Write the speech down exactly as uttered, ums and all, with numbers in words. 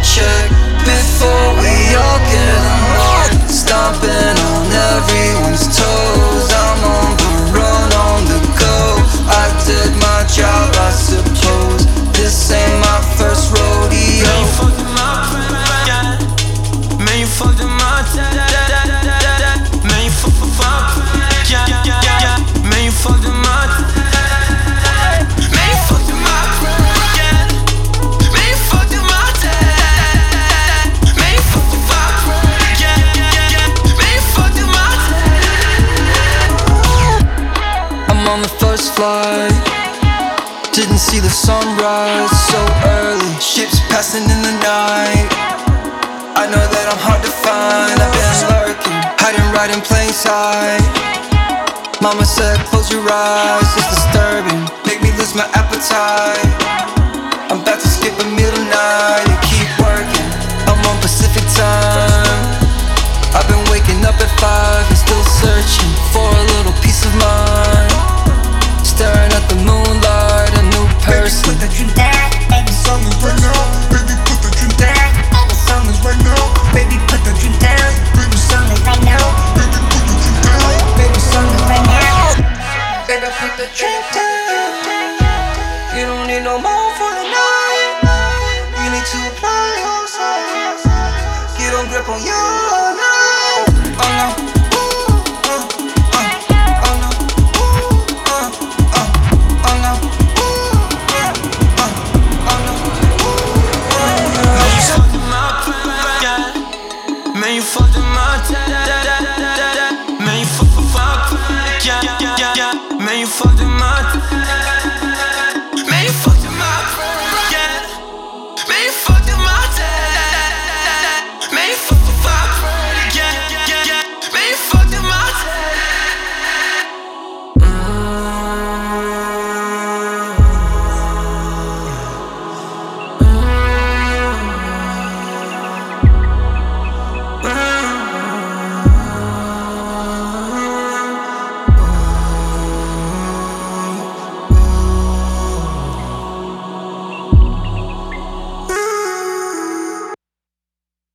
check before we all get annoyed. Stomping on everyone's toes. I'm on the run, on the go. I did my job, I suppose. This ain't my first rodeo. Man, you fucked up my pride. Man, you fucked up my time. Man, you fucked up my pride. Man, you fucked up my time. Man, you fucked up my pride. Man, you fucked up my time. Man, you fucked up my pride. Man, you fucked up my time. I'm on the first flight. Didn't see the sunrise so early. Ships passing in the night. I know that I'm hard to find. I've been lurking, hiding right in plain sight. Mama said close your eyes, it's disturbing. Make me lose my appetite. I'm about to skip a meal tonight and keep working. I'm on Pacific time. I've been waking up at five and still searching for a little peace of mind. Staring at the moonlight, a new person. Baby, put that drink down, baby, song is right now. Baby, put that drink down, baby, song is right now. Baby, put that drink down, baby, song is right now. Baby, put that drink down, baby, song is right now. Baby, put the drink down. You don't need no more for the night. You need to apply yourself. Get on grip on your